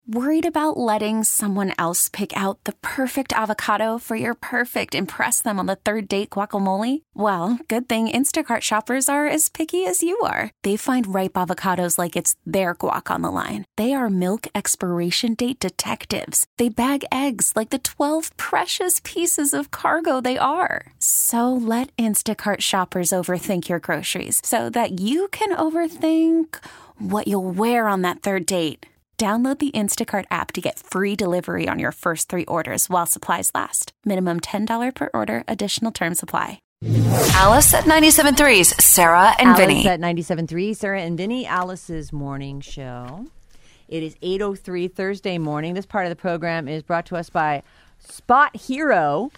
Worried about letting someone else pick out the perfect avocado for your perfect impress them on the third date guacamole? Well, good thing Instacart shoppers are as picky as you are. They find ripe avocados like it's their guac on the line. They are milk expiration date detectives. They bag eggs like the 12 precious pieces of cargo they are. So let Instacart shoppers overthink your groceries so that you can overthink what you'll wear on that third date. Download the Instacart app to get free delivery on your first 3 orders while supplies last. Minimum $10 per order. Additional terms apply. Alice at 97.3's Sarah and Vinny. Alice at 97.3, Sarah and Vinny, Alice's morning show. It is 8:03 Thursday morning. This part of the program is brought to us by Spot Hero.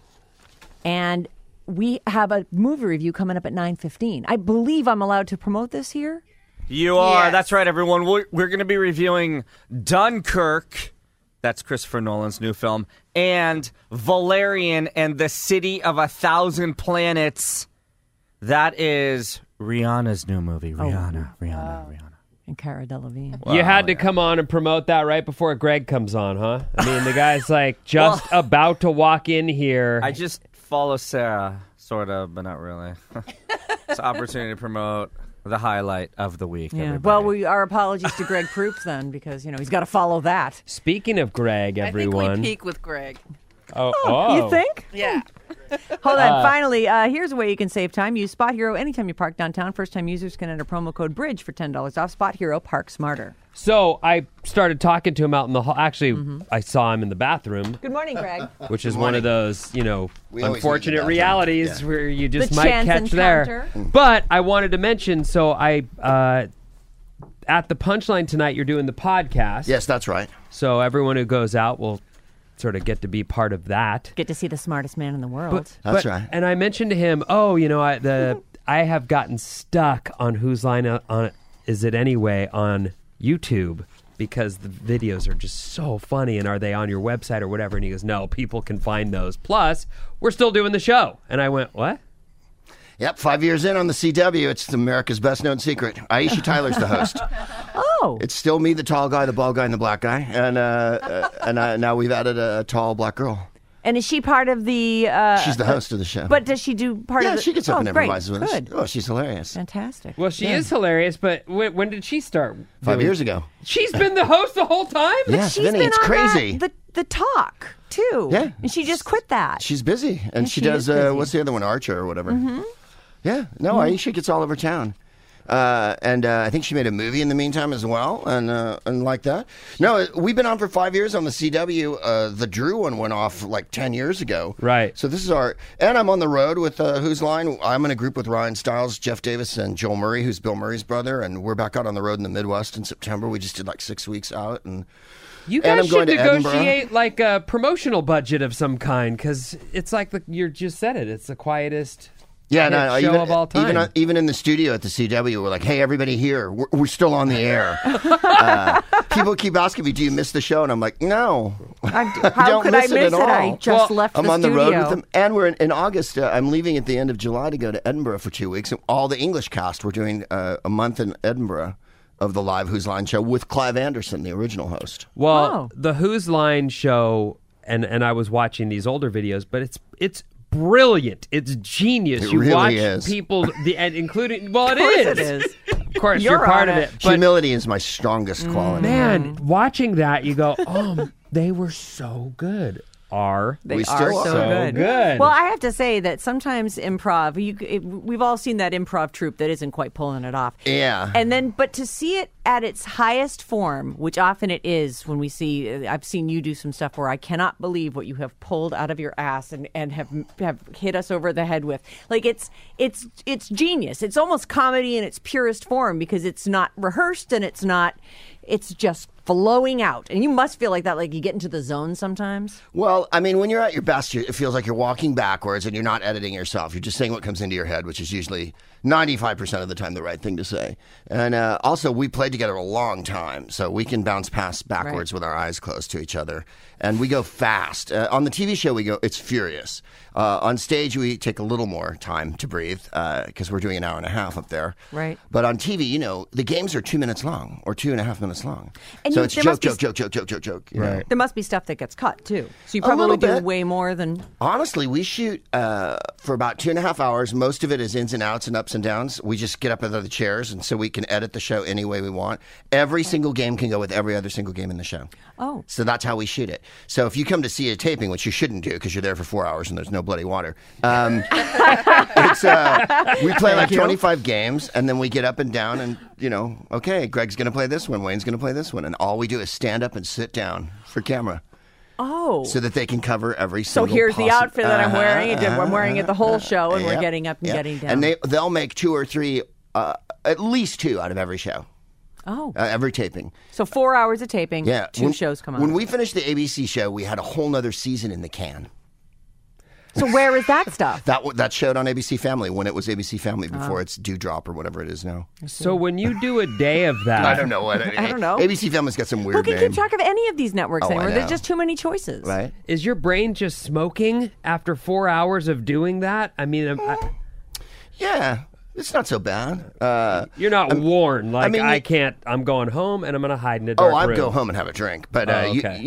And we have a movie review coming up at 9:15. I believe I'm allowed to promote this here. You are. Yes. That's right, everyone. We're going to be reviewing Dunkirk. That's Christopher Nolan's new film. And Valerian and the City of 1,000 Planets. That is Rihanna's new movie. Rihanna. And Cara Delevingne. You had to come on and promote that right before Greg comes on, huh? I mean, the guy's like just about to walk in here. I just follow Sarah, sort of, but not really. It's an opportunity to promote the highlight of the week. Yeah. Everybody. Well, our apologies to Greg Proops then, because he's got to follow that. Speaking of Greg, everyone. I think we peak with Greg. Oh. You think? Yeah. Hold on. Finally, here's a way you can save time. Use Spot Hero anytime you park downtown. First-time users can enter promo code BRIDGE for $10 off. Spot Hero, park smarter. So I started talking to him out in the hall. Actually, I saw him in the bathroom. Good morning, Greg. Which is one of those, We always meet in unfortunate the realities bathroom. where you just The might chance catch encounter. there. But I wanted to mention, so I at the Punchline tonight, you're doing the podcast. Yes, that's right. So everyone who goes out will sort of get to be part of that. Get to see the smartest man in the world. That's right. And I mentioned to him, I have gotten stuck on Whose Line Is It Anyway on YouTube because the videos are just so funny, and are they on your website or whatever? And he goes, no, people can find those. Plus, we're still doing the show. And I went, what? Yep, 5 years in on the CW, it's America's best-known secret. Aisha Tyler's the host. Oh. It's still me, the tall guy, the bald guy, and the black guy. And now we've added a tall black girl. And is she part of the... She's the host of the show. But does she do part of Yeah, the... she gets up and improvises with us. Good. Oh, she's hilarious. Fantastic. Well, she is hilarious, but when did she start? 5 years ago. She's been the host the whole time? Yes, She's Vinny, been it's on crazy. the talk, too. Yeah. And she just quit that. She's busy. And Yeah, she she does, is busy. what's the other one, Archer or whatever. Mm-hmm. Yeah, no, Aisha gets all over town. And I think she made a movie in the meantime as well, and like that. No, we've been on for 5 years on the CW. The Drew one went off like 10 years ago. Right. So this is and I'm on the road with Whose Line. I'm in a group with Ryan Stiles, Jeff Davis, and Joel Murray, who's Bill Murray's brother, and we're back out on the road in the Midwest in September. We just did like 6 weeks out, and You and guys I'm going should to Edinburgh. negotiate like a promotional budget of some kind, because it's like you just said it. It's the quietest Yeah, no, show even, of all time. even in the studio at the CW, we're like, hey, everybody here, we're still on the air. People keep asking me, do you miss the show? And I'm like, no. How Don't could I miss it miss at it? I all. just left I'm the on studio. the road with them. And we're in August. I'm leaving at the end of July to go to Edinburgh for 2 weeks. And all the English cast, we're doing a month in Edinburgh of the live Whose Line show with Clive Anderson, the original host. Well, the Whose Line show, and I was watching these older videos, but it's brilliant. It's genius. It You really watch is. people, and including, well, It is. Of course, You're you're part on of it. it. But Humility is my strongest quality. man, watching that, you go, oh, they were so good. They We are still so are. good. Well, I have to say that sometimes improv, we've all seen that improv troupe that isn't quite pulling it off. Yeah. And then, but to see it at its highest form, which often it is when we see, I've seen you do some stuff where I cannot believe what you have pulled out of your ass and have hit us over the head with. Like it's genius. It's almost comedy in its purest form because it's not rehearsed and it's just flowing out. And you must feel like that, like you get into the zone sometimes. Well, I mean, when you're at your best, it feels like you're walking backwards and you're not editing yourself. You're just saying what comes into your head, which is usually 95% of the time the right thing to say. And also, we played together a long time, so we can bounce past backwards with our eyes closed to each other. And we go fast. On the TV show, it's furious. On stage, we take a little more time to breathe because we're doing an hour and a half up there. Right. But on TV, the games are 2 minutes long or 2.5 minutes long. And So it's there joke, must be joke. You know? Right. There must be stuff that gets cut too. So you A little probably do bit. way more than. Honestly, we shoot for about 2.5 hours. Most of it is ins and outs and ups and downs. We just get up out of the chairs, and so we can edit the show any way we want. Every single game can go with every other single game in the show. Oh. So that's how we shoot it. So if you come to see a taping, which you shouldn't do because you're there for 4 hours and there's no bloody water, it's, we play like 25 games, and then we get up and down and, okay, Greg's going to play this one, Wayne's going to play this one, and all we do is stand up and sit down for camera. Oh. So that they can cover every So single here's the outfit that I'm wearing. Uh-huh, I'm wearing it the whole show, and we're Yep, getting up and yep. getting down. And they'll make 2 or 3, at least 2 out of every show. Oh. Every taping. So 4 hours of taping, Yeah. 2 shows come out. When we finished the ABC show, we had a whole nother season in the can. So where is that stuff? That showed on ABC Family when it was ABC Family before it's Dewdrop or whatever it is now. So when you do a day of that, I don't know what. I don't know. ABC Family's got some Who weird can name. keep track of any of these networks Oh, I anymore? know. There's just too many choices. Right? is your brain just smoking after 4 hours of doing that? I mean, Yeah. It's not so bad. you're not worn. Like, mean, I can't, I'm going home and I'm going to hide in a dark Oh, I'd room. go home and have a drink, but okay.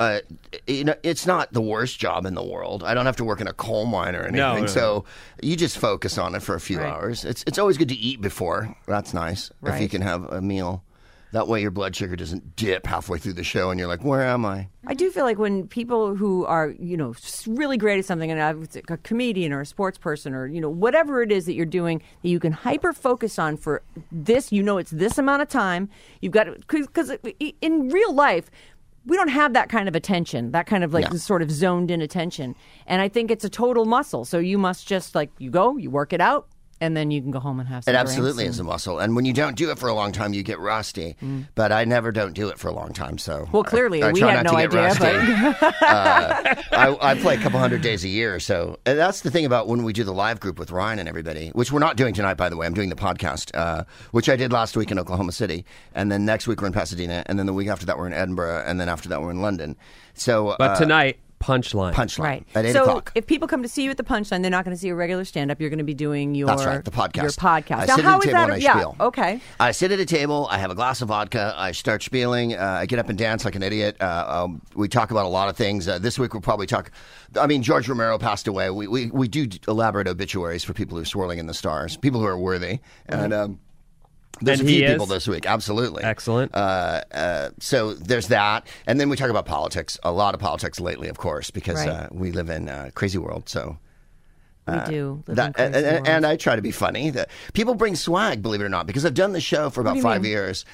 it's not the worst job in the world. I don't have to work in a coal mine or anything, No. so you just focus on it for a few Right. hours. It's always good to eat before. That's nice if you Right. can have a meal. That way, your blood sugar doesn't dip halfway through the show, and you're like, "Where am I?" I do feel like when people who are, really great at something, and a comedian or a sports person or, whatever it is that you're doing, that you can hyper focus on for this, it's this amount of time. You've got to, because in real life, we don't have that kind of attention, that kind of sort of zoned in attention. And I think it's a total muscle. So you must just you go, you work it out. And then you can go home and have some It drinks absolutely and- is a muscle, and when you don't do it for a long time, you get rusty. But I never don't do it for a long time, so Well, clearly, I we try had not no to get idea, rusty. I play a couple hundred days a year, so and that's the thing about when we do the live group with Ryan and everybody, which we're not doing tonight, by the way. I'm doing the podcast, which I did last week in Oklahoma City, and then next week we're in Pasadena, and then the week after that we're in Edinburgh, and then after that we're in London. So, But tonight, Punchline. Right. at 8 so o'clock. if people come to see you at the Punchline, they're not going to see a regular stand-up. You're going to be doing your That's right, the podcast. Your podcast. I Now, sit how at a is table that? and I Yeah. spiel. Okay. I sit at a table. I have a glass of vodka. I start spieling. I get up and dance like an idiot. We talk about a lot of things. This week we'll probably talk. I mean, George Romero passed away. We do elaborate obituaries for people who are swirling in the stars, people who are worthy, and. There's And a he few is? people this week, absolutely. Excellent. So there's that, and then we talk about politics. A lot of politics lately, of course, because Right. we live in a crazy world. So We do. Live in that, crazy world. and I try to be funny. People bring swag, believe it or not, because I've done the show for about 5 years.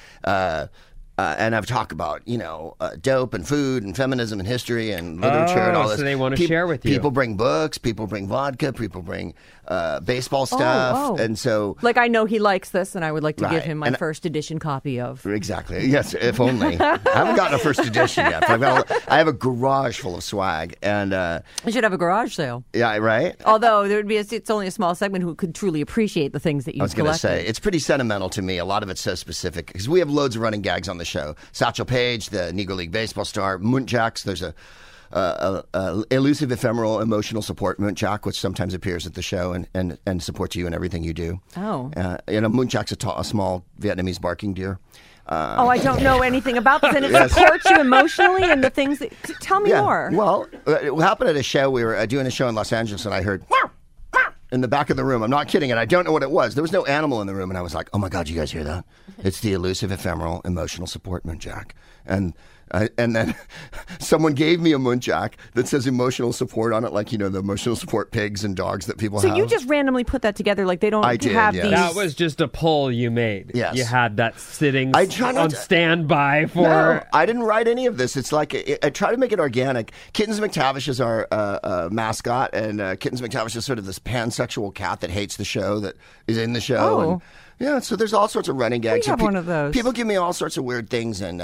And I've talked about, dope and food and feminism and history and literature and all Oh, this. so they want to share with you. People bring books, people bring vodka, people bring baseball stuff. oh. And so I know he likes this, and I would like to give Right. him my And- first edition copy of. Exactly. Yes, if only. I haven't gotten a first edition yet. But I have a garage full of swag, and We should have a garage sale. yeah, right. Although there would be, it's only a small segment who could truly appreciate the things that you've I was going to collected. say it's pretty sentimental to me. A lot of it's so specific because we have loads of running gags on the show. Satchel Paige, the Negro League baseball star, Muntjax. There's a elusive, ephemeral, emotional support Muntjac, which sometimes appears at the show and supports you in everything you do. Oh. Muntjac's a small Vietnamese barking deer. I don't know anything about this, and it supports you emotionally and the things that. Tell me more. Well, it happened at a show. We were doing a show in Los Angeles, and I heard in the back of the room. I'm not kidding, and I don't know what it was. There was no animal in the room, and I was like, "Oh my God, you guys hear that? It's the elusive, ephemeral, emotional support Muntjac." And then someone gave me a Muntjac that says emotional support on it, like the emotional support pigs and dogs that people So have. you just randomly put that together, like they don't I did, have yes. these. That was just a poll you made. Yes. You had that sitting I try not on to- standby for. No, I didn't write any of this. It's like I try to make it organic. Kittens McTavish is our mascot, and Kittens McTavish is sort of this pansexual cat that hates the show, that is in the show. Oh. And, yeah, so there's all sorts of running gags. have And one of those. People give me all sorts of weird things, and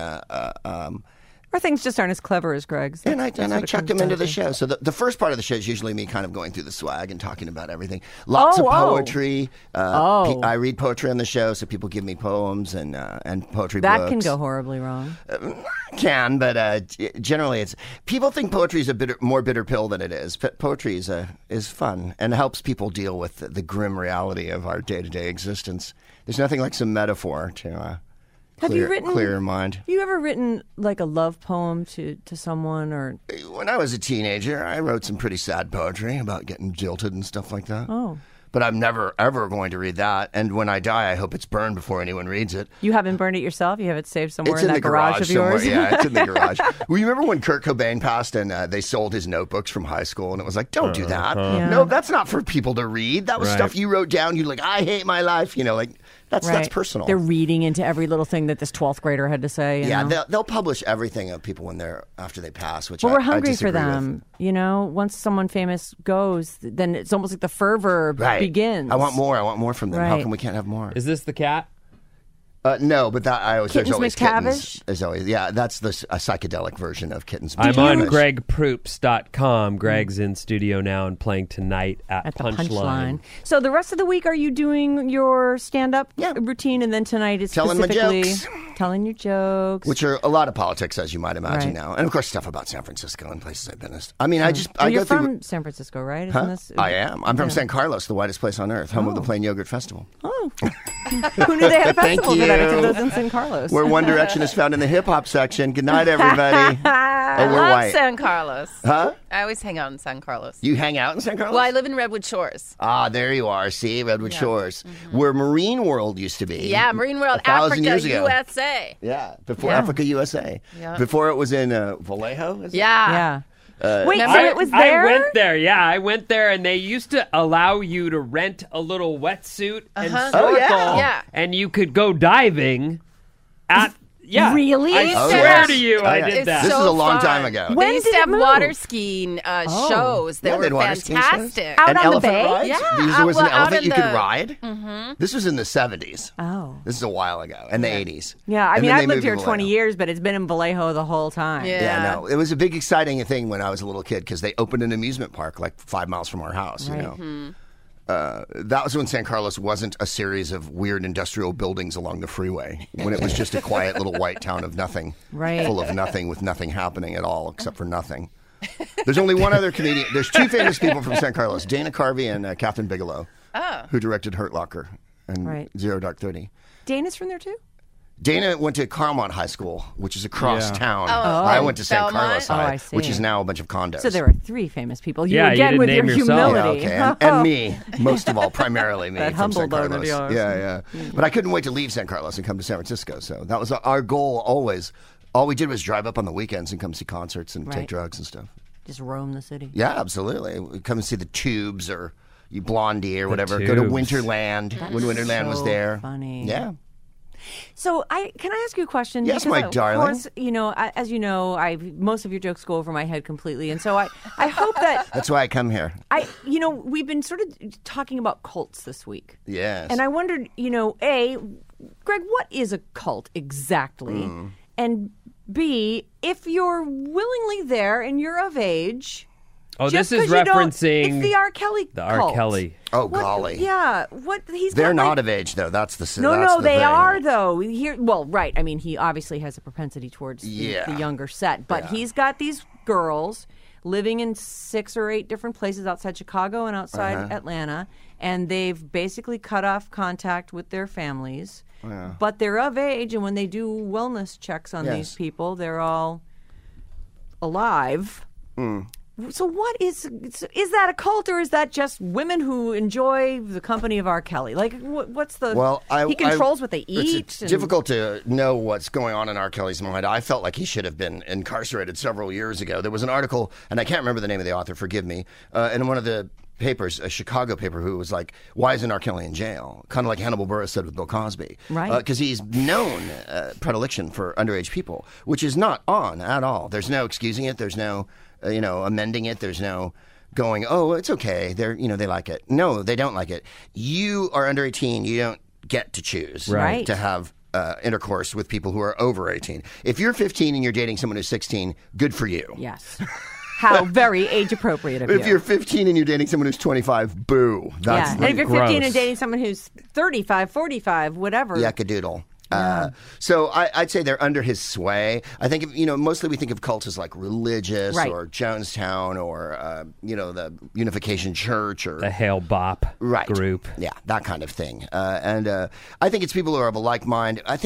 Or things just aren't as clever as Greg's. and I That's what it chuck comes them into down the to. show. So the first part of the show is usually me kind of going through the swag and talking about everything. Lots of Oh. poetry. I read poetry on the show, so people give me poems and poetry That books. can go horribly wrong. Can, but generally it's people think poetry is a more bitter pill than it is. But poetry is fun and helps people deal with the grim reality of our day-to-day existence. There's nothing like some metaphor to Have you written clear mind. Have you ever written like a love poem to someone or? When I was a teenager, I wrote some pretty sad poetry about getting jilted and stuff like that. Oh. But I'm never, ever going to read that. And when I die, I hope it's burned before anyone reads it. You haven't burned it yourself? You have it saved somewhere It's in that the garage of yours? somewhere. Yeah, it's in the garage. Well, you remember when Kurt Cobain passed and they sold his notebooks from high school? And it was like, don't do that. Yeah. No, that's not for people to read. That was Right. stuff you wrote down. You're like, I hate my life. You know, like, that's personal. They're reading into every little thing that this 12th grader had to say. You yeah, know? they'll publish everything of people after they pass, which Well, we're I hungry for disagree with. them. You know, once someone famous goes, then it's almost like the fervor Right. begins. I want more. I want more from them. How Right. come we can't have more? Is this the cat? No, but that there's Kittens always McTavish? kittens. There's always, yeah, that's a psychedelic version of Kittens I'm McTavish. on GregProops.com. Greg's in studio now and playing tonight at At the Punchline. So the rest of the week, are you doing your stand-up Yeah. routine, and then tonight is Telling my specifically jokes. telling your jokes? Which are a lot of politics, as you might imagine Right. now, and of course stuff about San Francisco and places I've been. I mean, I Well, go you're through. from San Francisco, right? Huh? Isn't this, I am. I'm from yeah. San Carlos, the whitest place on earth, home of the Plain Yogurt Festival, Oh, who knew they had a Thank festival for that except you. those in San Carlos? where One Direction is found in the hip hop section. Good night, everybody. I we're love white. San Carlos. Huh? I always hang out in San Carlos. You hang out in San Carlos? Well, I live in Redwood Shores. Ah, there you are. See, Redwood Shores, where Marine World used to be. Yeah, Marine World, 1,000 Africa, years ago. USA. Yeah, before Yeah. Africa, USA. Yeah. Before it was in Vallejo. Is it? Yeah. Yeah. Wait, so remember- it was there? I went there. Yeah, I went there, and they used to allow you to rent a little wetsuit and snorkel, Oh, yeah. Yeah. and you could go diving at. Yeah, Really? I Oh, swear yes. to you, Oh, I yeah. did It's that. This so is a long fun. time ago. When They used did to it have move? water skiing shows. They Yeah, were they had water skiing shows. fantastic. Out An on the elephant bay? ride? Yeah, There was an well, out elephant in you could the- ride? Mm-hmm. This was in the 70s. Oh. This is a while ago, in the 80s. Yeah, I And mean, then they I've lived moved to here 20 Vallejo. years, but it's been in Vallejo the whole time. Yeah. Yeah, no. It was a big, exciting thing when I was a little kid because they opened an amusement park like 5 miles from our house, Right. you know. That was when San Carlos wasn't a series of weird industrial buildings along the freeway, when it was just a quiet little white town of nothing, Right. full of nothing with nothing happening at all except for nothing. There's only one other comedian. There's two famous people from San Carlos, Dana Carvey and Catherine Bigelow, who directed Hurt Locker and Right. Zero Dark 30. Dana's from there, too? Dana went to Carmont High School, which is across town. Oh, I went to San Belmont? Carlos Oh, High, I see. which is now a bunch of condos. So there were three famous people. You Yeah, you again didn't with your name yourself. Yeah, humility. okay. And me, most of all, primarily me. That from San humble bone of Carlos. yours. Yeah, yeah. But I couldn't wait to leave San Carlos and come to San Francisco. So that was our goal always. All we did was drive up on the weekends and come see concerts and Right. take drugs and stuff. Just roam the city. Yeah, absolutely. We'd come and see the Tubes or Blondie or whatever. Go to Tubes. Winterland when Winterland was so there. funny. Yeah. So can I ask you a question? Yes, Because, my darling. Of course, you know, as you know, most of your jokes go over my head completely, and so I hope that That's why I come here. we've been sort of talking about cults this week. Yes. And I wondered, Greg, what is a cult exactly? Hmm. And B, if you're willingly there and you're of age. Oh, just this is 'cause you don't- referencing it's the R. Kelly the R. cult. Kelly. Oh, What- golly. Yeah. What he's They're got, not like, of age, though. That's the No, that's no, the they thing. are though. Right. I mean, he obviously has a propensity towards the Yeah. younger set, but he's got these girls living in 6 or 8 different places outside Chicago and outside Uh-huh. Atlanta, and they've basically cut off contact with their families. But they're of age, and when they do wellness checks on these Yes. people, they're all alive. So what is that a cult, or is that just women who enjoy the company of R. Kelly? Like, what's the? Well, he controls what they eat. It's and- difficult to know what's going on in R. Kelly's mind. I felt like he should have been incarcerated several years ago. There was an article, and I can't remember the name of the author, forgive me, in one of the papers, a Chicago paper, who was like, why isn't R. Kelly in jail? Kind of like Hannibal Buress said with Bill Cosby. Right. Because he's known predilection for underage people, which is not on at all. There's no excusing it. There's no, amending it. There's no going, oh, it's okay. They like it. No, they don't like it. You are under 18. You don't get to choose Right. to have intercourse with people who are over 18. If you're 15 and you're dating someone who's 16, good for you. Yes. How very age appropriate of you. If you're 15 and you're dating someone who's 25, boo. That's and if you're 15 gross. and dating someone who's 35, 45, whatever. Yakadoodle. So I'd say they're under his sway. I think, mostly we think of cults as like religious Right. or Jonestown or, the Unification Church or The Hale Bop right. group. Yeah, that kind of thing. And I think it's people who are of a like mind. I think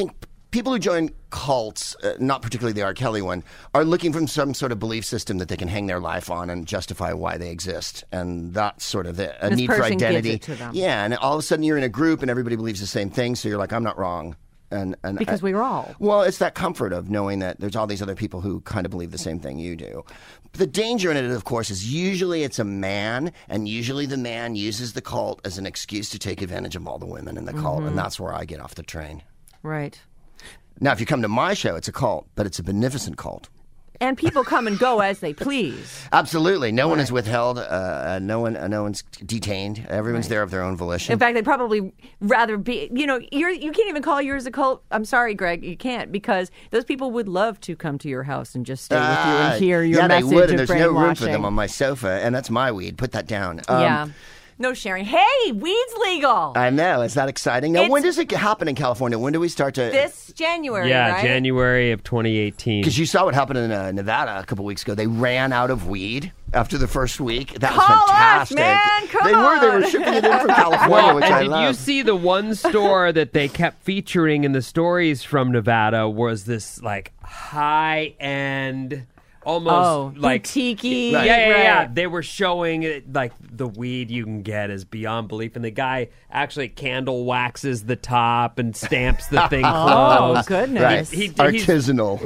people who join cults, not particularly the R. Kelly one, are looking for some sort of belief system that they can hang their life on and justify why they exist. And that's sort of it. A This need for person gives identity. it to them. Yeah, and all of a sudden you're in a group and everybody believes the same thing, so you're like, I'm not wrong. And Because we were all. Well, it's that comfort of knowing that there's all these other people who kind of believe the same thing you do. The danger in it, of course, is usually it's a man, and usually the man uses the cult as an excuse to take advantage of all the women in the cult, and that's where I get off the train. Right. Now, if you come to my show, it's a cult, but it's a beneficent cult. And people come and go as they please. Absolutely. No one is withheld. No one's detained. Everyone's there of their own volition. In fact, they'd probably rather be, you can't even call yours a cult. I'm sorry, Greg, you can't, because those people would love to come to your house and just stay with you and hear your yeah, message they would, of and there's no room for brainwashing. them on my sofa, and that's my weed. Put that down. Yeah. No sharing. Hey, weed's legal. I know. Is that exciting? Now, when does it happen in California? When do we start to... This January, Yeah, right? January of 2018. Because you saw what happened in Nevada a couple weeks ago. They ran out of weed after the first week. That was Call us, fantastic. man. Come They were on. shipping it in from California, Well, which and I did love. you see the one store that they kept featuring in the stories from Nevada was this like high end, almost like boutique-y. Right. Yeah. Right. They were showing it, like the weed you can get is beyond belief, and the guy actually candle waxes the top and stamps the thing Oh, closed. goodness. Right. He's- Artisanal.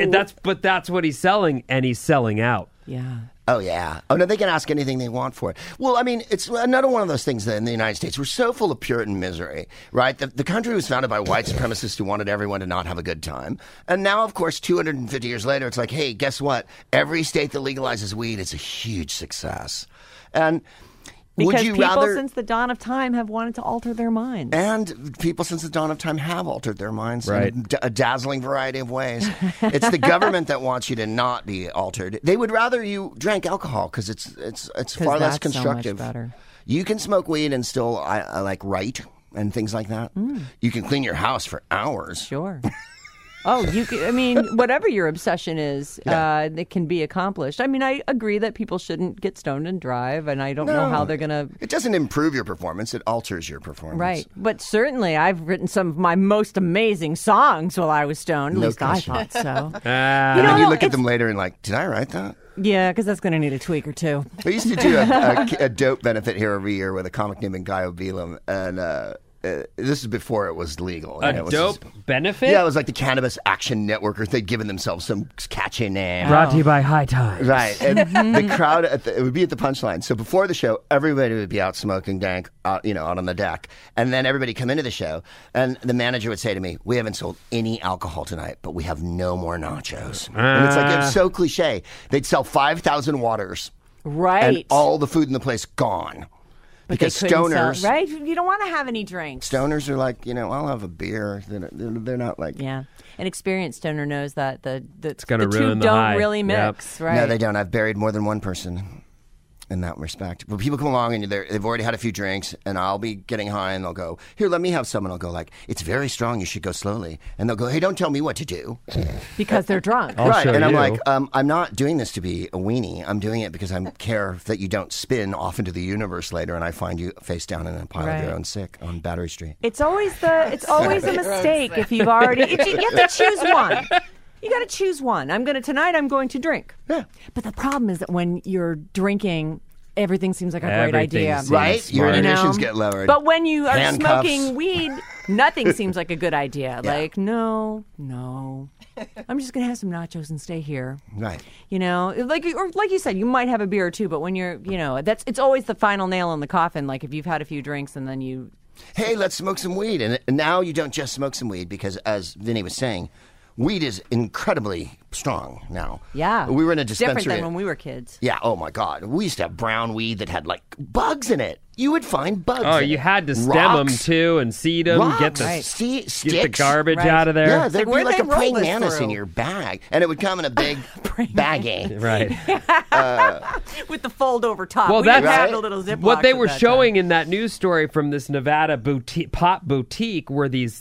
That's what he's selling, and he's selling out. Yeah. Oh, yeah. Oh, no, they can ask anything they want for it. Well, I mean, it's another one of those things that in the United States, we're so full of Puritan misery, right? The country was founded by white supremacists who wanted everyone to not have a good time. And now, of course, 250 years later, it's like, hey, guess what? Every state that legalizes weed, it's a huge success. And Because would you people rather... since the dawn of time have wanted to alter their minds. And people since the dawn of time have altered their minds Right. in a dazzling variety of ways. It's the government that wants you to not be altered. They would rather you drank alcohol because it's far less that's so much constructive. better. You can smoke weed and still like write and things like that. You can clean your house for hours. Sure. Oh, whatever your obsession is, it can be accomplished. I mean, I agree that people shouldn't get stoned and drive, and I don't know how they're going to... It doesn't improve your performance; it alters your performance. Right. But certainly, I've written some of my most amazing songs while I was stoned. At No least question. I thought so. And then you look at them later and like, did I write that? Yeah, because that's going to need a tweak or two. We used to do a dope benefit here every year with a comic named Guy Obilum, and this is before it was legal. A It was dope benefit? Yeah, it was like the Cannabis Action Network, or they'd given themselves some catchy name. Brought to you by High Times. Right, and the crowd it would be at the punchline. So before the show, everybody would be out smoking dank, out on the deck, and then everybody come into the show, and the manager would say to me, "We haven't sold any alcohol tonight, but we have no more nachos." And it's like it's so cliche. They'd sell 5,000 waters, Right. and all the food in the place gone. But Because they couldn't sell- stoners, right? You don't want to have any drinks. stoners are like, I'll have a beer. They're not like, Yeah. An experienced stoner knows that the gonna two ruin the don't high. really Yep. mix, right? No, they don't. I've buried more than one person in that respect. But people come along and they've already had a few drinks, and I'll be getting high, and they'll go, "Here, let me have some." And I'll go like, "It's very strong. You should go slowly." And they'll go, "Hey, don't tell me what to do." Because they're drunk. I'll right? show And I'm you. like, I'm not doing this to be a weenie. I'm doing it because I care that you don't spin off into the universe later, and I find you face down in a pile of Right. your own sick on Battery Street. It's always a mistake if you've already. You have to choose one. You got to choose one. Tonight I'm going to drink. Yeah. But the problem is that when you're drinking, everything seems like a great Everything idea. seems Right? Your smart. inhibitions get lowered. But when you are Handcuffs. smoking weed, nothing seems like a good idea. Like, no. I'm just going to have some nachos and stay here. Right. Like you said, you might have a beer or two, but when you're, it's always the final nail in the coffin. Like if you've had a few drinks and then you... Hey, let's smoke some weed. And now you don't just smoke some weed because, as Vinny was saying, weed is incredibly strong now. Yeah. We were in a It's different dispensary. than when we were kids. Yeah, oh my God. We used to have brown weed that had like bugs in it. You would find bugs. Oh, in you it. had to stem them Rocks. too and seed them, Rocks. get the Right. Sticks. get the garbage Right. out of there. Yeah, there'd be where'd like they a praying roll this mantis in through? your bag, and it would come in a big baggie. Right. With the fold over top. Well, we didn't that's have the little Ziplocs what they at were that showing time. in that news story from this Nevada pop boutique were these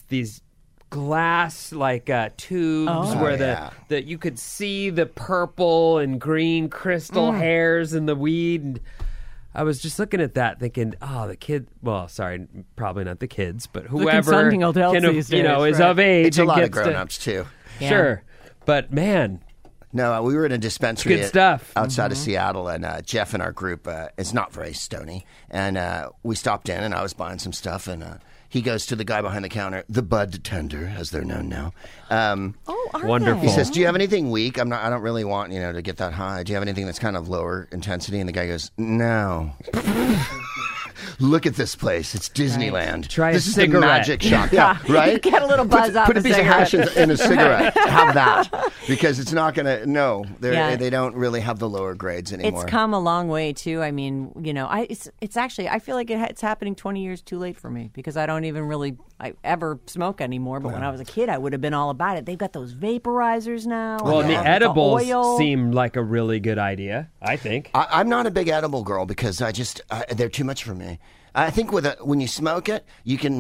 glass like tubes where yeah. the you could see the purple and green crystal hairs in the weed. And I was just looking at that thinking, oh, the kid, well, sorry, probably not the kids, but whoever consenting adults can, these is days, of age. It's a and lot of gets to- grown-ups, too. Yeah. Sure. But man, No, we were in a dispensary Good stuff. outside of Seattle, and Jeff and our group is not very stony. And we stopped in, and I was buying some stuff, and he goes to the guy behind the counter, the bud tender, as they're known now. Oh, are Wonderful. they? He says, "Do you have anything weak? I don't really want to get that high. Do you have anything that's kind of lower intensity?" And the guy goes, "No." Look at this place. It's Disneyland. Try a this is cigarette. the magic shop. Yeah, right? Get a little buzz off Put a a piece of cigarette. hash in a cigarette. Have that. Because it's not going to, no. Yeah. They don't really have the lower grades anymore. It's come a long way too. I mean, it's actually. I feel like it's happening 20 years too late for me because I don't even really ever smoke anymore. But when I was a kid, I would have been all about it. They've got those vaporizers now. well, and the edibles oil. seem like a really good idea, I think. I'm not a big edible girl because they're too much for me. I think when you smoke it, you can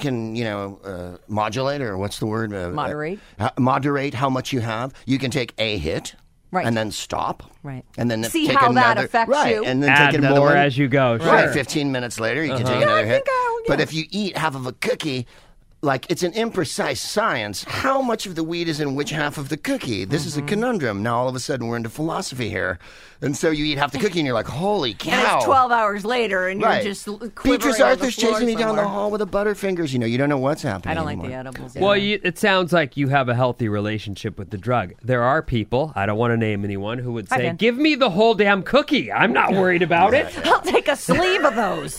modulate, or what's the word? Moderate. Moderate how much you have. You can take a hit. Right. And then stop. Right. And then See take how that another, affects right. you. And then Add take another more one. as you go. Sure. Right. 15 minutes later, you can take another hit. yeah. But if you eat half of a cookie, like it's an imprecise science. How much of the weed is in which half of the cookie? This is a conundrum. Now all of a sudden we're into philosophy here, and so you eat half the cookie and you're like, "Holy cow!" And it's 12 hours later, and Right. you're just Beatrice quivering on the Arthur's floor chasing me down the somewhere. hall with a Butterfingers. You don't know what's happening. I don't like anymore. the edibles. Well, either. it sounds like you have a healthy relationship with the drug. There are people, I don't want to name anyone, who would say, Ben. give me the whole damn cookie. I'm not worried about it. I'll take a sleeve of those.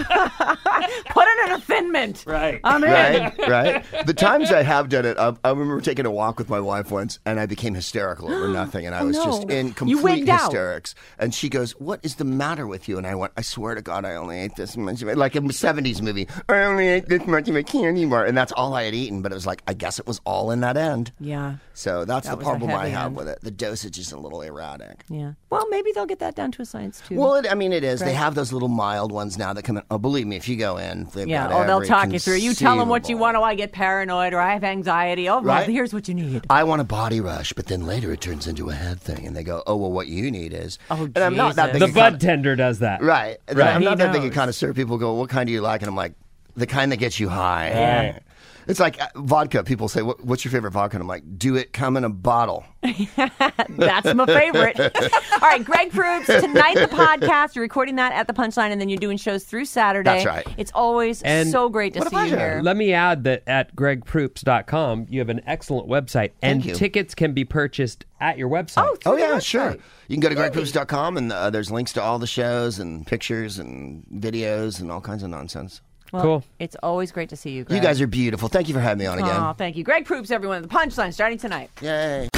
Put it in a Thin Mint. Right. I'm in. Right. The times I have done it, I remember taking a walk with my wife once, and I became hysterical over nothing, and I was just in You complete wigged out. hysterics. And she goes, "What is the matter with you?" And I went, "I swear to God, I only ate this much of it." Like a '70s movie, I only ate this much of a candy bar, and that's all I had eaten. But it was like, I guess it was all in that end. Yeah. So that's That the was a problem I heavy have end. with it. The dosage is a little erratic. Yeah. Well, maybe they'll get that down to a science too. Well, it is. They Right. have those little mild ones now that come in. Oh, believe me, if you go in, they've yeah. got They'll every talk you through. You tell them what you conceivable. want. Oh, I get paranoid, or I have anxiety. Oh, well, Right. here's what you need. I want a body rush, but then later it turns into a head thing, and they go, "Oh, well, what you need is." Oh, and I'm not that Jesus. big. The a bud kind tender does that. of, right. And Right. I'm not He that big a knows. connoisseur. People go, "What kind do you like?" And I'm like, "The kind that gets you high." Right. It's like vodka. People say, "What's your favorite vodka?" And I'm like, "Do it come in a bottle." That's my favorite. All right, Greg Proops, tonight the podcast. You're recording that at the Punchline, and then you're doing shows through Saturday. That's right. It's always And so great to what a see you pleasure. here. Let me add that at gregproops.com, you have an excellent website, and you. tickets can be purchased at your website. Oh yeah, sure. You can go to gregproops.com, and there's links to all the shows and pictures and videos and all kinds of nonsense. Well, Cool. It's always great to see you, Greg. You guys are beautiful. Thank you for having me on again. Oh, thank you. Greg Proops, everyone. The Punchline starting tonight. Yay.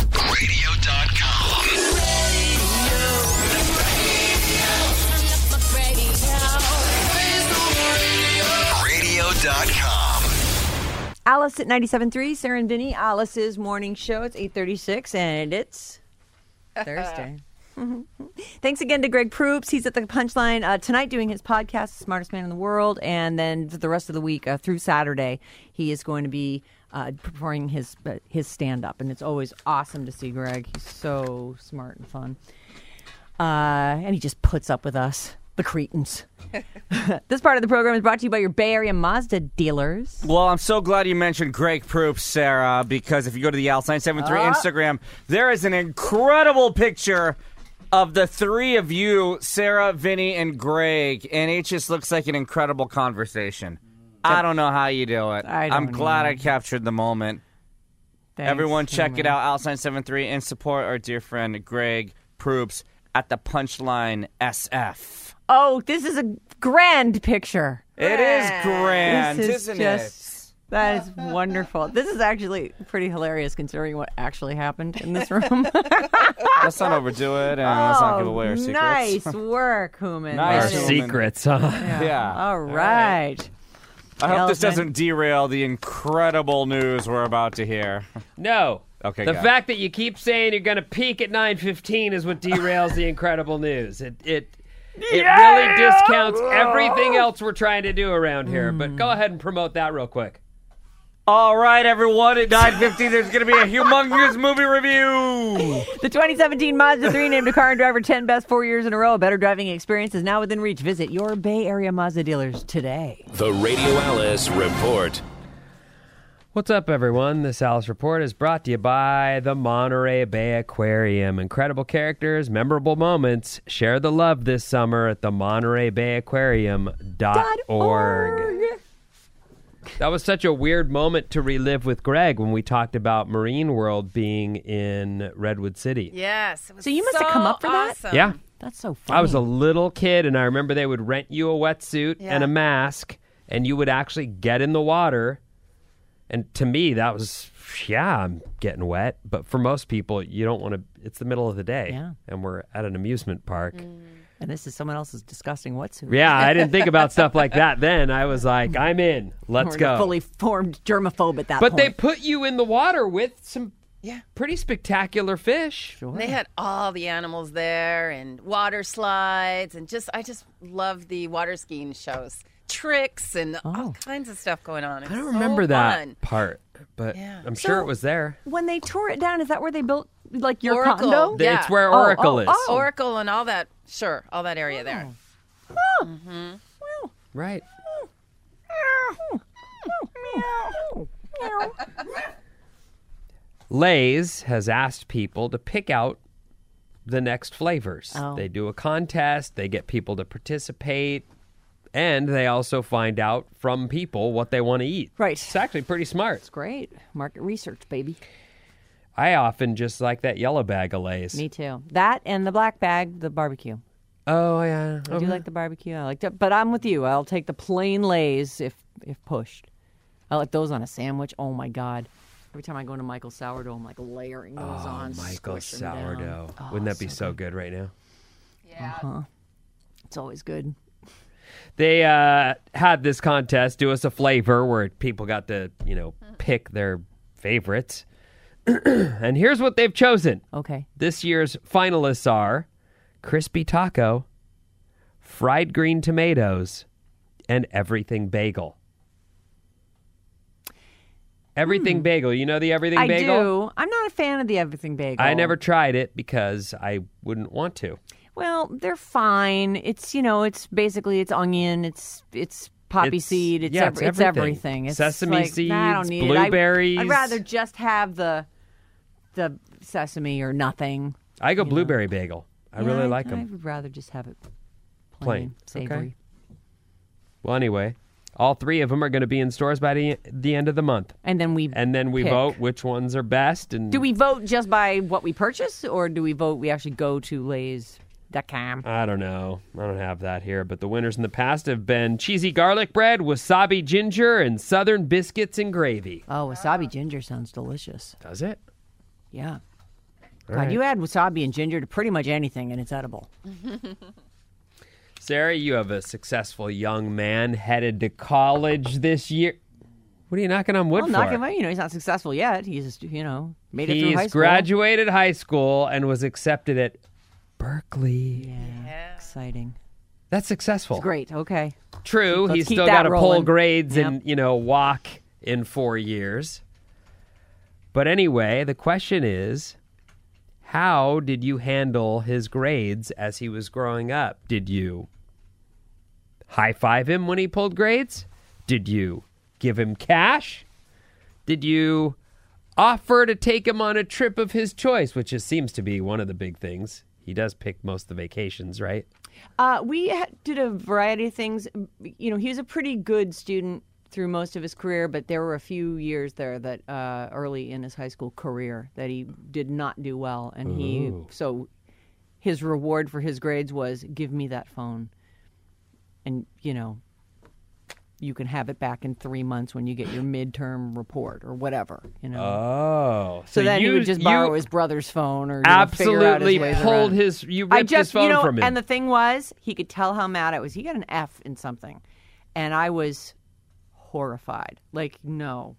Radio.com. Radio.com. Alice at 97.3, Sarah and Vinny, Alice's morning show. It's 8:36, and it's Thursday. Thanks again to Greg Proops. He's at the Punchline tonight doing his podcast, Smartest Man in the World, and then for the rest of the week through Saturday, he is going to be performing his stand-up, and it's always awesome to see Greg. He's so smart and fun. And he just puts up with us, the cretins. This part of the program is brought to you by your Bay Area Mazda dealers. Well, I'm so glad you mentioned Greg Proops, Sarah, because if you go to the Alice 973 Instagram, there is an incredible picture of the three of you, Sarah, Vinny, and Greg, and it just looks like an incredible conversation. I don't know how you do it. I don't I'm glad either. I captured the moment. Thanks, Everyone check it Cameron. out, Alice 973, and support our dear friend Greg Proops at the Punchline SF. Oh, this is a grand picture. It is grand, This is isn't just, That is wonderful. This is actually pretty hilarious considering what actually happened in this room. Let's not overdo it, and let's not give away our secrets. Nice work, Human. Nice. Our That is- secrets, huh? Yeah. All right. I hope this Elephant. doesn't derail the incredible news we're about to hear. No. Okay, The go. fact that you keep saying you're going to peak at 9:15 is what derails the incredible news. It really discounts everything else we're trying to do around here. But go ahead and promote that real quick. All right, everyone. At 9:15, there's going to be a humongous movie review. The 2017 Mazda 3 named a car and driver 10 best 4 years in a row. A better driving experience is now within reach. Visit your Bay Area Mazda dealers today. The Radio Alice Report. What's up, everyone? This Alice Report is brought to you by the Monterey Bay Aquarium. Incredible characters, memorable moments. Share the love this summer at the MontereyBayAquarium.org. That was such a weird moment to relive with Greg when we talked about Marine World being in Redwood City. Yes. It was So you must have come up for that? awesome. Yeah. That's so funny. I was a little kid, and I remember they would rent you a wetsuit and a mask, and you would actually get in the water. And to me, that was, I'm getting wet. But for most people, you don't want to. It's the middle of the day, and we're at an amusement park. And this is someone else's disgusting wetsuit. Yeah, I didn't think about stuff like that then. I was like, I'm in. Let's We're go. fully formed germaphobe at that But point. they put you in the water with some pretty spectacular fish. Sure. And they had all the animals there and water slides and I just love the water skiing shows. Tricks and all kinds of stuff going on. I don't remember that part, but Yeah. I'm sure it was there. When they tore it down, is that where they built like your Oracle. condo? Yeah. It's where Oracle is. Oracle and all that. Sure, all that area there. Right. Lay's has asked people to pick out the next flavors. Oh. They do a contest, they get people to participate, and they also find out from people what they want to eat. Right. It's actually pretty smart. Great. Market research, baby. I often just like that yellow bag of Lay's. Me too. That and the black bag, the barbecue. Oh, yeah. I do like the barbecue. I like that. But I'm with you. I'll take the plain Lay's if pushed. I like those on a sandwich. Oh, my God. Every time I go into Michael's Sourdough, I'm like layering those on. Michael's squish 'em down. sourdough. Oh, Wouldn't that be so good right now? Yeah. It's always good. They had this contest, do us a flavor, where people got to, pick their favorites. And here's what they've chosen. Okay. This year's finalists are crispy taco, fried green tomatoes, and everything bagel. Everything bagel. You know the everything I bagel? do. I'm not a fan of the everything bagel. I never tried it because I wouldn't want to. Well, they're fine. It's it's basically it's onion. It's poppy It's- seed. It's yeah, it's it's everything. everything. It's Sesame like, nah, I don't seeds, need blueberries. it. I'd rather just have the sesame or nothing. I go blueberry bagel. I really like I them. would rather just have it Plain. savory. Okay. Well, anyway, all three of them are going to be in stores by the end of the month. And then we pick. vote which ones are best. And Do we vote just by what we purchase, or do we vote? We actually go to Lay's.com. I don't know. I don't have that here. But the winners in the past have been cheesy garlic bread, wasabi ginger, and southern biscuits and gravy. Oh, wasabi ginger sounds delicious. Does it? Yeah. All God, right. you add wasabi and ginger to pretty much anything, and it's edible. Sarah, you have a successful young man headed to college this year. What are you knocking on wood Well, for? not him, he's not successful yet. He's just, made it through high He's school. graduated high school and was accepted at Berkeley. Yeah. Exciting. That's successful. It's great. Okay. True, Let's he's keep still that got to pull rolling. grades Yep. and, walk in 4 years. But anyway, the question is, how did you handle his grades as he was growing up? Did you high-five him when he pulled grades? Did you give him cash? Did you offer to take him on a trip of his choice, which seems to be one of the big things? He does pick most of the vacations, right? We did a variety of things. He was a pretty good student through most of his career, but there were a few years there that early in his high school career that he did not do well. And so his reward for his grades was, give me that phone. And, you can have it back in 3 months when you get your midterm report or whatever, Oh. So then he would just borrow his brother's phone or figure out his absolutely ways pulled around. you ripped his phone from him. And the thing was, he could tell how mad I was. He got an F in something, and I was horrified. Like, no,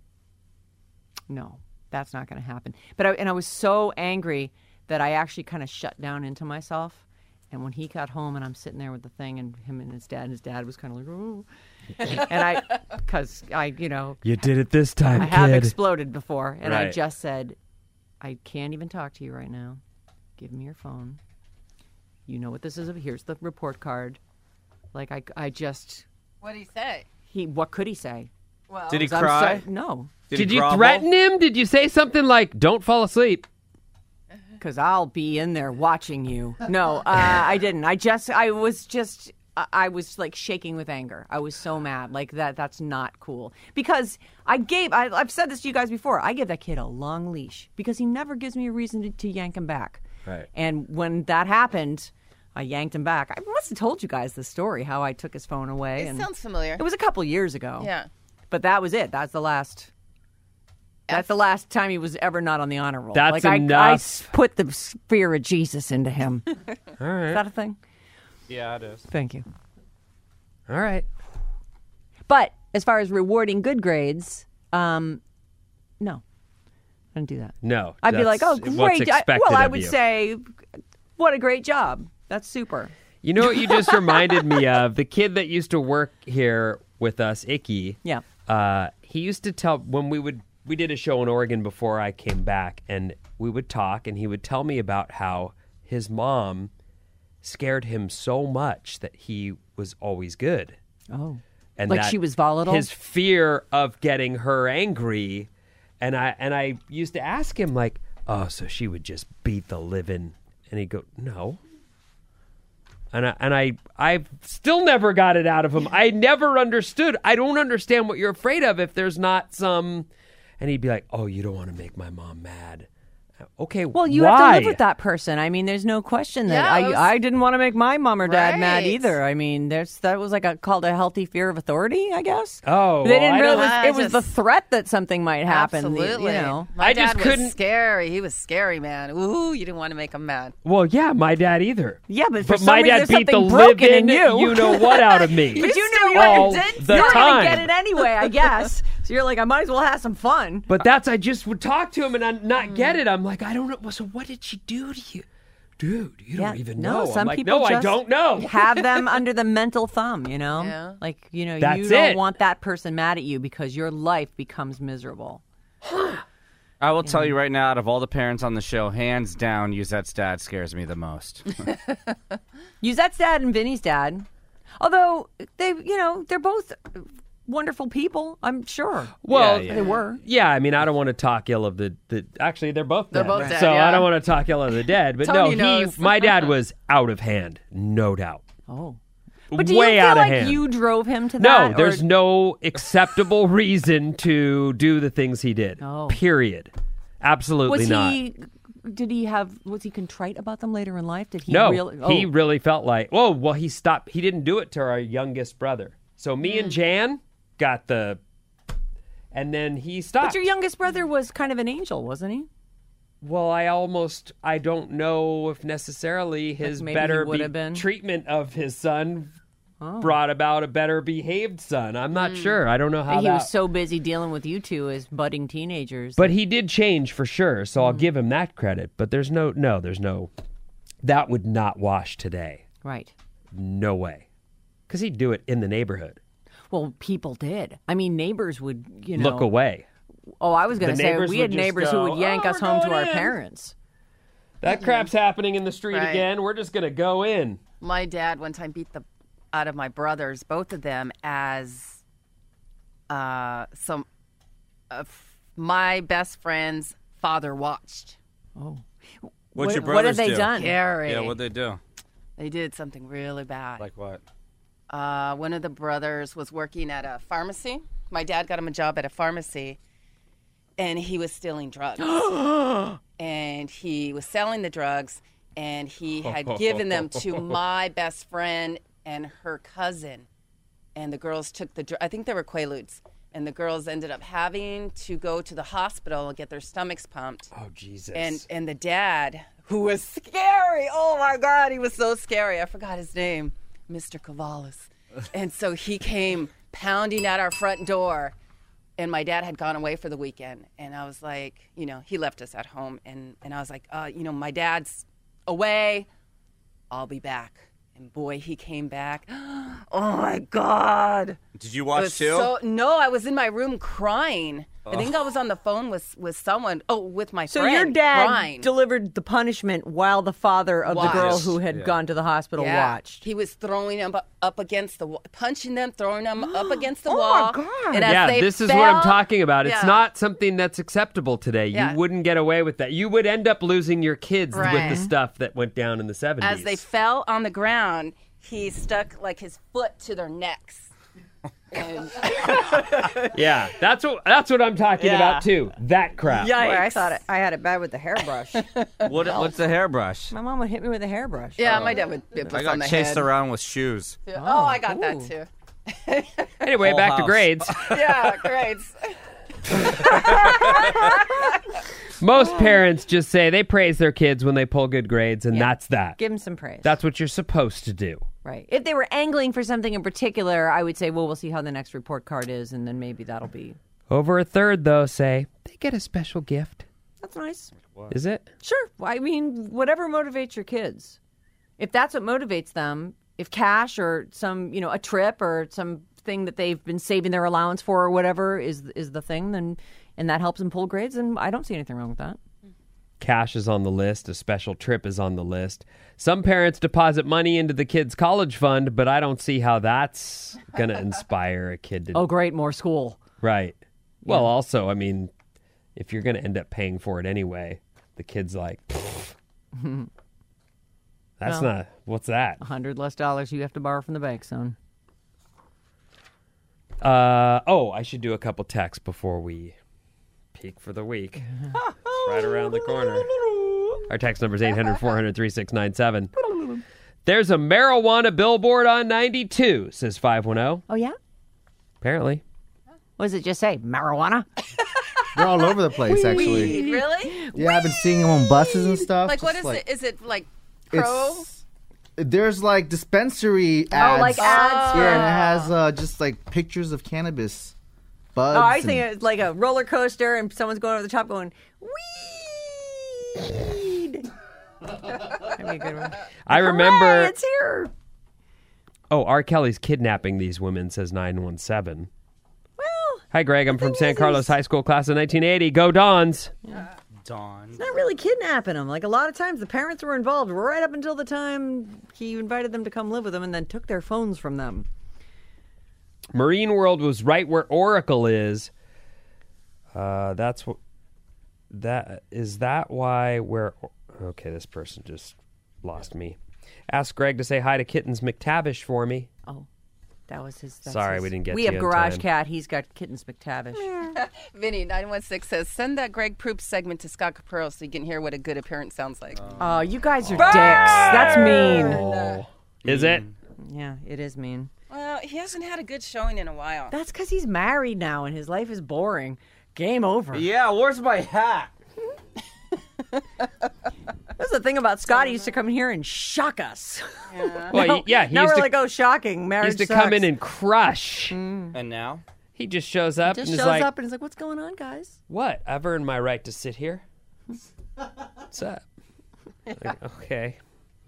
that's not going to happen. But I was so angry that I actually kind of shut down into myself And when he got home and I'm sitting there with the thing and him and his dad was kind of like, oh. And because I, You did it this time, I kid. have exploded before. And I Right. just said, I can't even talk to you right now. Give me your phone. You know what this is. Here's the report card. Like, I just, What did he say? what could he say? Well, Did he I'm cry? no. Did you grovel? threaten him? Did you say something like, don't fall asleep? Because I'll be in there watching you. No, I didn't. I was like shaking with anger. I was so mad. Like that's not cool. Because I've said this to you guys before. I give that kid a long leash because he never gives me a reason to yank him back. Right. And when that happened, I yanked him back. I must have told you guys the story, how I took his phone away. It and sounds familiar. it was a couple years ago. Yeah. But that was it. That's the last. That's the last time he was ever not on the honor roll. That's I enough. put the spear of Jesus into him. All right. Is that a thing? Yeah, it is. Thank you. All right. But as far as rewarding good grades, no. I don't do that. No. I'd be like, that's oh, what's great. expected I of would you. say, what a great job. That's super. You know what you just reminded me of? The kid that used to work here with us, Icky. Yeah. He used to tell when we did a show in Oregon before I came back, and we would talk, and he would tell me about how his mom scared him so much that he was always good. Oh. And Like that she was volatile? His fear of getting her angry, and I used to ask him like, oh, so she would just beat the living, and he'd go, no. And I've still never got it out of him. I never understood. I don't understand what you're afraid of if there's not some. And he'd be like, oh, you don't want to make my mom mad. Okay, Well, you why? have to live with that person. I mean, there's no question that Yeah, it was- I didn't want to make my mom or dad mad Right. either. I mean, that was like called a healthy fear of authority, I guess. Oh, They well, didn't I really. don't- It was the just- threat that something might happen. Absolutely. You know. My I dad just was couldn't- scary. He was scary, man. Ooh, you didn't want to make him mad. Well, yeah, my dad either. Yeah, but for some my reason dad there's beat the something broken in living you. know what out of me. But you knew you all were the you were time. gonna get it anyway, I guess. So you're like, I might as well have some fun. But I just would talk to him and I'd not get it. I'm like, I don't know. So what did she do to you? Dude, you don't even know. Some I'm like, people no, I just don't know. Have them under the mental thumb, you know? Yeah. Like, you know, That's you don't it. want that person mad at you because your life becomes miserable. I will tell you right now, out of all the parents on the show, hands down, Yuzette's dad scares me the most. Yuzette's dad and Vinny's dad, although they're both wonderful people, I'm sure. Well, Yeah, They were. yeah, I mean, I don't want to talk ill of the actually, they're both dead. both dead, So yeah. I don't want to talk ill of the dead. But Tony no, knows. my dad was out of hand, no doubt. Oh. But do Way you feel out like of hand. you drove him to No, that? there's or- no acceptable reason to do the things he did. Oh. Period. Absolutely Was not. was he contrite about them later in life? Did he No, really? he really felt like, well, he stopped. He didn't do it to our youngest brother. So me and Jan got and then he stopped. But your youngest brother was kind of an angel, wasn't he? Well, I don't know if necessarily his maybe better he would have been. treatment of his son brought about a better behaved son. I'm not sure. I don't know how He that. was so busy dealing with you two as budding teenagers. But he did change for sure, so I'll give him that credit. But there's no, that would not wash today. right. No way. Because he'd do it in the neighborhood. Well, people did. I mean, neighbors would, you know. Look away. Oh, I was going to The say, neighbors we would had just neighbors go, who would yank "Oh, us we're home to going our in." parents. That crap's happening in the street Right. again. We're just going to go in. My dad one time beat the out of my brothers, both of them, as my best friend's father watched. Oh. What'd your What had brothers they do? done? Scary. Yeah, what'd they do? They did something really bad. Like what? One of the brothers was working at a pharmacy. My dad got him a job at a pharmacy, and he was stealing drugs. And he was selling the drugs, and he had given them to my best friend and her cousin. And the girls took I think they were Quaaludes. And the girls ended up having to go to the hospital and get their stomachs pumped. Oh, Jesus. And the dad, who was scary, oh my God, he was so scary. I forgot his name, Mr. Cavalis. And so he came pounding at our front door, and my dad had gone away for the weekend. And I was like, he left us at home. And I was like, my dad's away. I'll be back. And boy, he came back. Oh my God. Did you It watch was too? No, I was in my room crying. I think I was on the phone with someone. Oh, with my So friend. your dad crying. delivered the punishment while the father of the girl Watched. who had gone to the hospital Yeah. watched. He was throwing them up against the wall, punching them, throwing them up against the Oh, my wall. God. And as Yeah, they this is what I'm fell- talking about. It's Yeah. not something that's acceptable today. Yeah. You wouldn't get away with that. You would end up losing your kids with Right. the stuff that went down in the 70s. As they fell on the ground, he stuck like his foot to their necks. And Yeah, that's what I'm talking about too. That crap. Boy, I thought I had it bad with the hairbrush. What's the hairbrush? My mom would hit me with a hairbrush. yeah, my dad would whip I us on got the chased head. around with shoes. Oh, I got that too. Anyway, Full back to house. grades. Yeah, great. Most parents just say they praise their kids when they pull good grades, and that's that. Give him some praise. That's what you're supposed to do. right. If they were angling for something in particular, I would say, well, we'll see how the next report card is, and then maybe that'll be. Over a third, though, say they get a special gift. That's nice. Is it? Sure. I mean, whatever motivates your kids. If that's what motivates them, if cash or some, a trip or something that they've been saving their allowance for or whatever is the thing, then and that helps them pull grades, and I don't see anything wrong with that. Cash is on the list. A special trip is on the list. Some parents deposit money into the kid's college fund, but I don't see how that's going to inspire a kid to... Oh, great, more school. Right. Well, also, I mean, if you're going to end up paying for it anyway, the kid's like, that's not... What's that? $100 less you have to borrow from the bank, son. I should do a couple texts before we peak for the week. It's right around the corner. Our text number is 800-400-3697. There's a marijuana billboard on 92, says 510. Oh, yeah? Apparently. What does it just say? Marijuana? They're all over the place, actually. Really? Yeah, I've been seeing them on buses and stuff. Like, what just is it? Is it like pro? There's like dispensary ads. Oh, like ads. Yeah, and it has just like pictures of cannabis buds. Oh, I and- think it's like a roller coaster and someone's going over the top going, weed. That'd be a good one. I remember... Hooray, it's here. Oh, R. Kelly's kidnapping these women, says 917. Well, Hi, Greg. I'm from San Carlos High School, class of 1980. Go Dons. Dawn. it's not really kidnapping them. Like a lot of times the parents were involved right up until the time he invited them to come live with him and then took their phones from them. Marine World was right where Oracle is. That's what... Is that why where... Okay, this person just lost me. Ask Greg to say hi to Kittens McTavish for me. Oh, that was his. Sorry, we didn't get We to have you in Garage time. Cat. He's got Kittens McTavish. Vinny 916 says, send that Greg Proops segment to Scott Capurro so you can hear what a good appearance sounds like. Oh, you guys are dicks. That's mean. Oh. Is it? Yeah, it is mean. Well, he hasn't had a good showing in a while. That's because he's married now and his life is boring. Game over. Yeah, where's my hat? That's the thing about Scott. He used to come in here and shock us. Well, yeah, he now used we're to, like, oh, shocking. he Marriage used to sucks. come in and crush. And now? He just shows up just and is shows like, up and he's like, what's going on, guys? what? I've earned my right to sit here. What's up? Like, okay.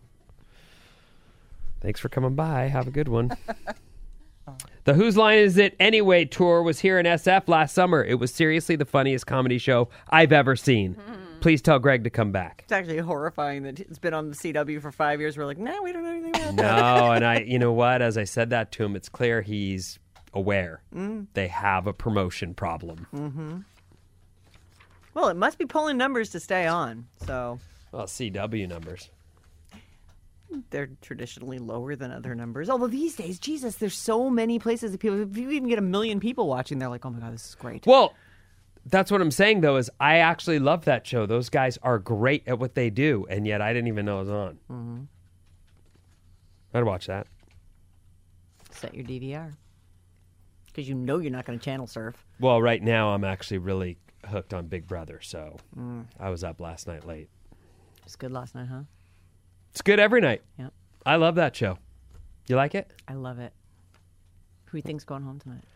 Thanks for coming by. Have a good one. The Whose Line Is It Anyway tour was here in SF last summer. It was seriously the funniest comedy show I've ever seen. Please tell Greg to come back. It's actually horrifying that it's been on the CW for 5 years. We're like, nah, we don't know anything about that. No, and you know what? As I said that to him, it's clear he's aware. They have a promotion problem. Well, it must be pulling numbers to stay on. So Well, CW numbers. they're traditionally lower than other numbers. Although these days, Jesus, there's so many places that people, if you even get 1 million people watching, they're like, oh my God, this is great. Well, that's what I'm saying, though, is I actually love that show. Those guys are great at what they do, and yet I didn't even know it was on. I'd watch that. Set your DVR. Because you know you're not going to channel surf. Well, right now I'm actually really hooked on Big Brother, so I was up last night late. It was good last night, huh? It's good every night. Yep. I love that show. You like it? I love it. Who do you think's going home tonight?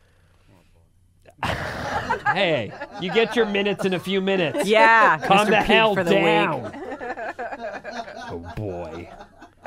Hey, you get your minutes in a few minutes. Yeah. Calm Mr. the Pete hell for the down. week. Oh, boy.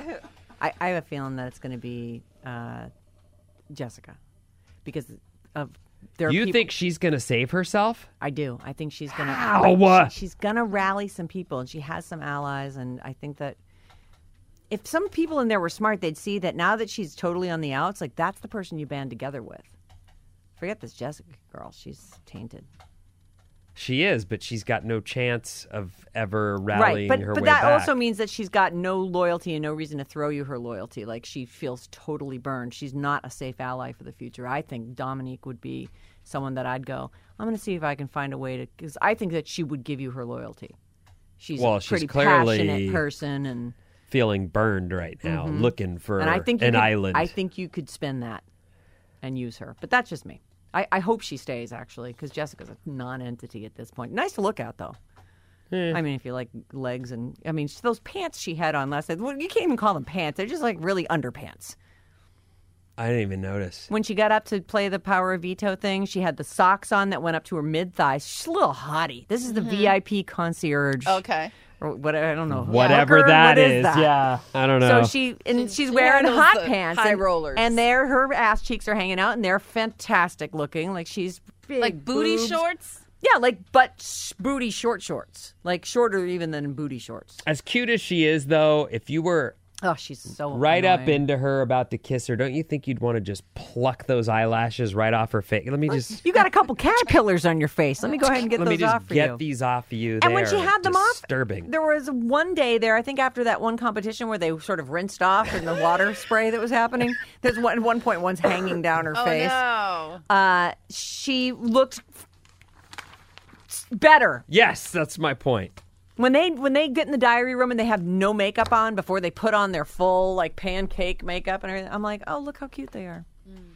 I have a feeling that it's going to be Jessica because of there. You think she's going to save herself? I do. I think she's going to. How? She's going to rally some people, and she has some allies. And I think that if some people in there were smart, they'd see that now that she's totally on the outs, like that's the person you band together with. Forget this Jessica girl. She's tainted. She is, but she's got no chance of ever rallying her way back. But that also means that she's got no loyalty and no reason to throw you her loyalty. Like, she feels totally burned. She's not a safe ally for the future. I think Dominique would be someone that I'd go, I'm going to see if I can find a way to, because I think that she would give you her loyalty. She's a pretty passionate person and feeling burned right now, looking for and I think island. I think you could spin that and use her. But that's just me. I hope she stays, actually, because Jessica's a non-entity at this point. Nice to look at, though. I mean, if you like legs and... I mean, those pants she had on last night, well, you can't even call them pants. They're just like really underpants. I didn't even notice. When she got up to play the Power of Veto thing, she had the socks on that went up to her mid-thighs. She's a little hottie. This is the VIP concierge. Okay. Or what, I don't know. Whatever Hooker? that What is is. that? Yeah, I don't know. So she's wearing handles hot the pants. high and, rollers. And her ass cheeks are hanging out, and they're fantastic looking. Like she's big Like booty boobs. shorts? Yeah, like booty shorts. Like shorter even than booty shorts. As cute as she is, though, if you were Oh, she's so right annoying. up into her about to kiss her, don't you think you'd want to just pluck those eyelashes right off her face? Let me just... You got a couple caterpillars on your face. Let me go ahead and get Let me those just off for get you. these off of you. And when she had them disturbing. off, there was one day there, I think after that one competition where they sort of rinsed off in the water spray that was happening. There's at one point one's hanging down her face. No. She looked better. Yes, that's my point. When they get in the diary room and they have no makeup on before they put on their full like pancake makeup and everything, I'm like, oh, look how cute they are.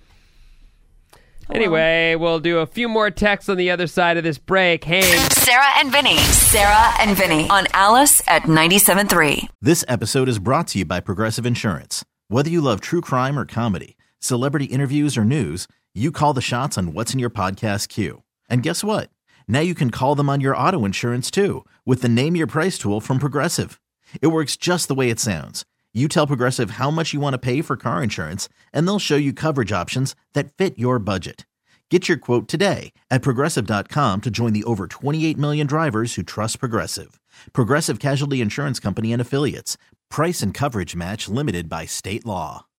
Anyway, we'll do a few more texts on the other side of this break. Hey, Sarah and Vinny. Sarah and Vinny on Alice at 97.3. This episode is brought to you by Progressive Insurance. Whether you love true crime or comedy, celebrity interviews or news, you call the shots on what's in your podcast queue. And guess what? Now you can call them on your auto insurance too with the Name Your Price tool from Progressive. It works just the way it sounds. You tell Progressive how much you want to pay for car insurance, and they'll show you coverage options that fit your budget. Get your quote today at Progressive.com to join the over 28 million drivers who trust Progressive. Progressive Casualty Insurance Company and Affiliates. Price and coverage match limited by state law.